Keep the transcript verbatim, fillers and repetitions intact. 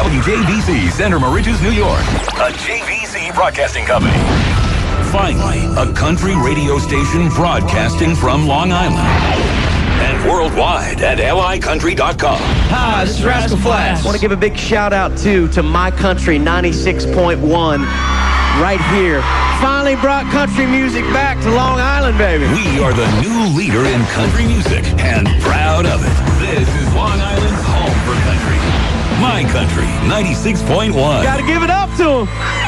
W J B C, Center Moriches, New York. A J B C broadcasting company. Finally, a country radio station broadcasting from Long Island. And worldwide at L I country dot com. Hi, this is Rascal Flatts. I want to give a big shout out too to My Country ninety-six point one right here. Finally brought country music back to Long Island, baby. We are the new leader in country music and proud of it. This is Long Island's home for country. My Country ninety-six point one. Got to give it up to them.